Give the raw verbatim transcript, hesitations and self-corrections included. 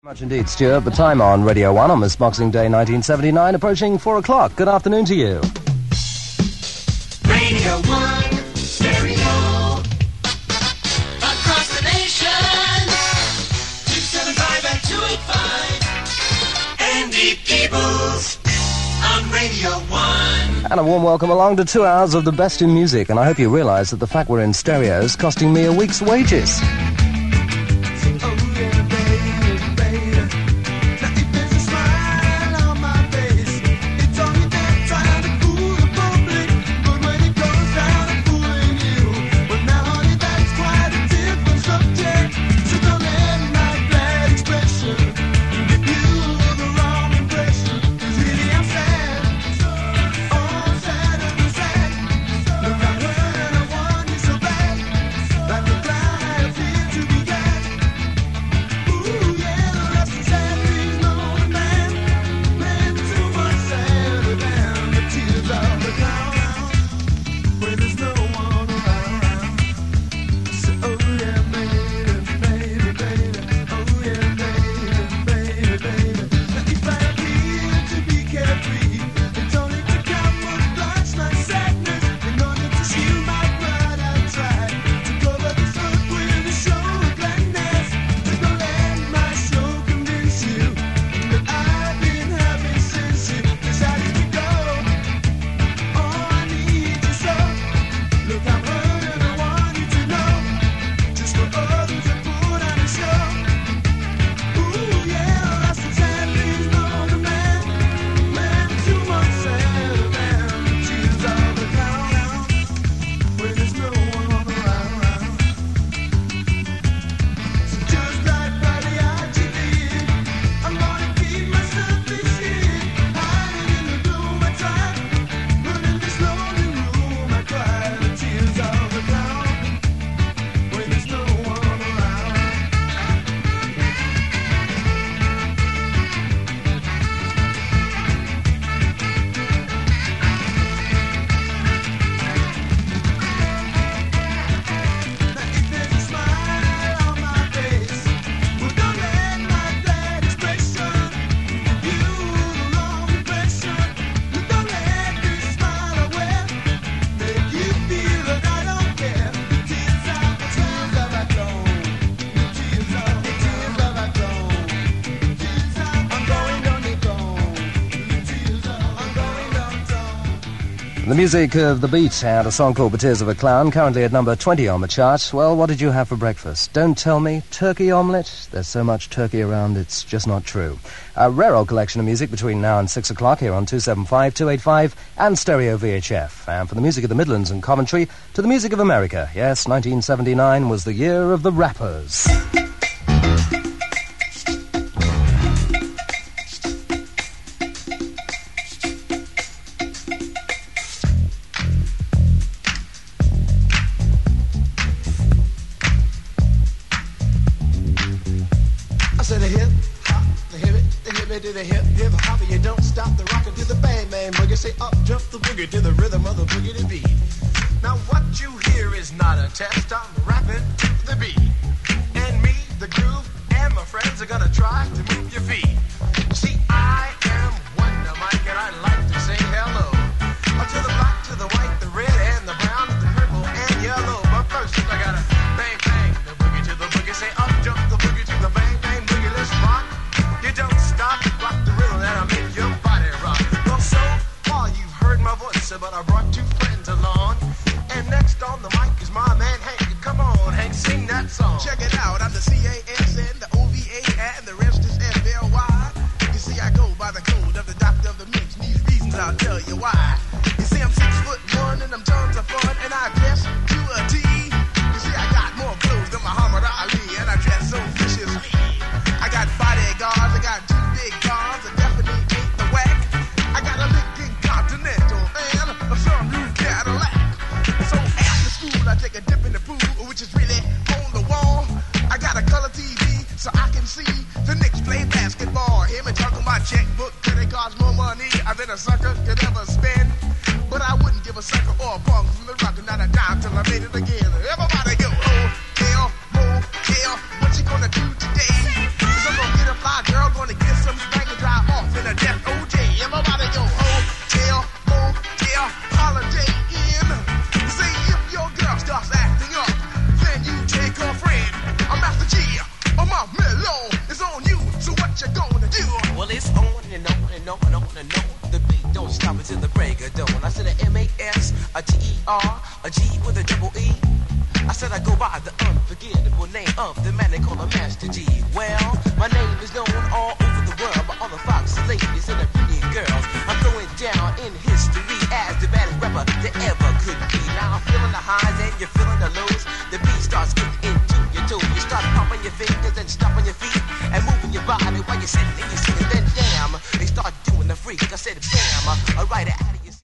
Much indeed, Stuart. The time on Radio one on this Boxing Day nineteen seventy-nine, approaching four o'clock. Good afternoon to you. Radio one, stereo, across the nation, two seventy-five and two eighty-five, Andy Peebles on Radio one. And a warm welcome along to two hours of the best in music, and I hope you realise that the fact we're in stereo is costing me a week's wages. The music of The Beat and a song called The Tears of a Clown, currently at number twenty on the chart. Well, what did you have for breakfast? Don't tell me. Turkey omelette? There's so much turkey around, it's just not true. A rare old collection of music between now and six o'clock here on two seventy-five, two eighty-five and Stereo V H F. And from the music of the Midlands and Coventry to the music of America. Yes, nineteen seventy-nine was the year of the rappers. a sucker could ever spend. But I wouldn't give a sucker or a punk from the rock, not a dime till I made it again. Everybody go, oh, hell, oh, hell, what you gonna do today? Cause I'm gonna get a fly by the unforgettable name of the man they call a Master G. Well, my name is known all over the world by all the foxy ladies and the pretty girls. I'm going down in history as the baddest rapper that ever could be. Now I'm feeling the highs and you're feeling the lows. The beat starts getting into your toes. You start pumping your fingers and stomping your feet and moving your body while you're sitting in your